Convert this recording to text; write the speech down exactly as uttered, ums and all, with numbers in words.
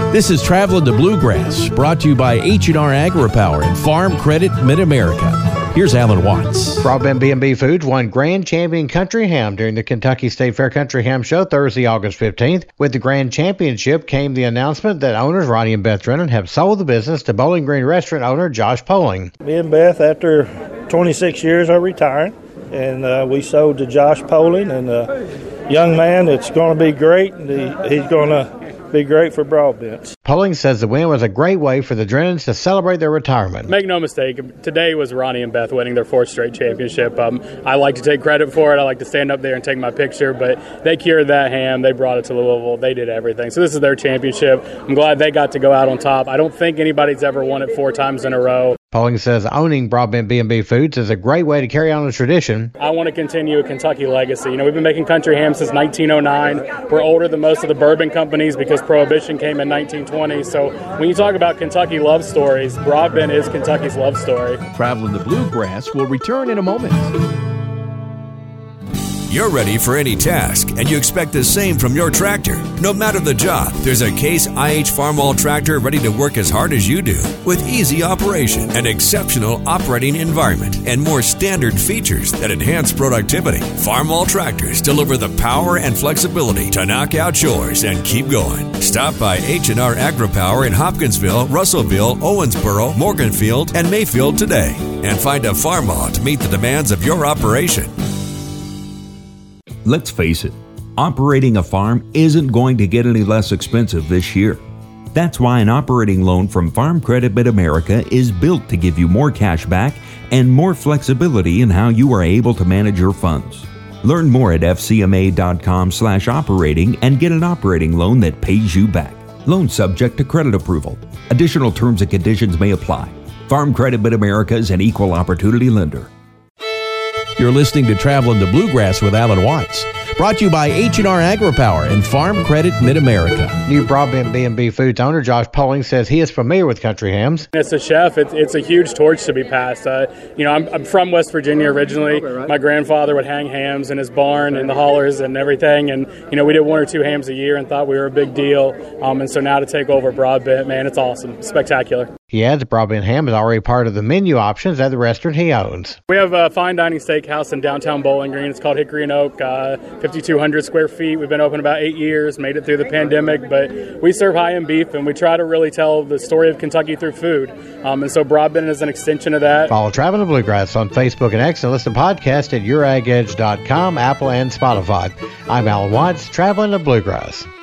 This is Traveling the Bluegrass, brought to you by H and R AgriPower and Farm Credit Mid-America. Here's Alan Watts. Broadbent B and B Foods won Grand Champion Country Ham during the Kentucky State Fair Country Ham Show Thursday, August fifteenth. With the Grand Championship came the announcement that owners Ronnie and Beth Drennan have sold the business to Bowling Green restaurant owner Josh Poling. Me and Beth, after twenty-six years, are retiring, and uh, we sold to Josh Poling, and a young man that's going to be great, and he, he's going to be great for Broadbent. Poling says the win was a great way for the Drennans to celebrate their retirement. Make no mistake, today was Ronnie and Beth winning their fourth straight championship. Um, I like to take credit for it. I like to stand up there and take my picture, but they cured that ham. They brought it to Louisville. They did everything. So this is their championship. I'm glad they got to go out on top. I don't think anybody's ever won it four times in a row. Poling says owning Broadbent B and B Foods is a great way to carry on the tradition. I want to continue a Kentucky legacy. You know, we've been making country ham since nineteen oh nine. We're older than most of the bourbon companies because Prohibition came in nineteen twenty. So when you talk about Kentucky love stories, Broadbent is Kentucky's love story. Traveling the Bluegrass will return in a moment. You're ready for any task, and you expect the same from your tractor. No matter the job, there's a Case I H Farmall tractor ready to work as hard as you do, with easy operation, an exceptional operating environment, and more standard features that enhance productivity. Farmall tractors deliver the power and flexibility to knock out chores and keep going. Stop by H and R AgriPower in Hopkinsville, Russellville, Owensboro, Morganfield, and Mayfield today, and find a Farmall to meet the demands of your operation. Let's face it, operating a farm isn't going to get any less expensive this year. That's why an operating loan from Farm Credit Mid-America is built to give you more cash back and more flexibility in how you are able to manage your funds. Learn more at fcma.com slash operating and get an operating loan that pays you back. Loan subject to credit approval. Additional terms and conditions may apply. Farm Credit Mid-America is an equal opportunity lender. You're listening to Traveling the Bluegrass with Alan Watts, brought to you by H and R AgriPower and Farm Credit Mid-America. New Broadbent B and B Foods owner Josh Poling says he is familiar with country hams. As a chef, it's, it's a huge torch to be passed. Uh, you know, I'm, I'm from West Virginia originally. My grandfather would hang hams in his barn and the hollers and everything, and you know, we did one or two hams a year and thought we were a big deal. Um, and so now to take over Broadbent, man, it's awesome, spectacular. He adds Broadbent ham is already part of the menu options at the restaurant he owns. We have a fine dining steakhouse in downtown Bowling Green. It's called Hickory and Oak, uh, fifty-two hundred square feet. We've been open about eight years, made it through the pandemic, but we serve high-end beef, and we try to really tell the story of Kentucky through food. Um, and so Broadbent is an extension of that. Follow Traveling the Bluegrass on Facebook and X, and listen to podcasts at your ag edge dot com, Apple, and Spotify. I'm Alan Watts, Traveling the Bluegrass.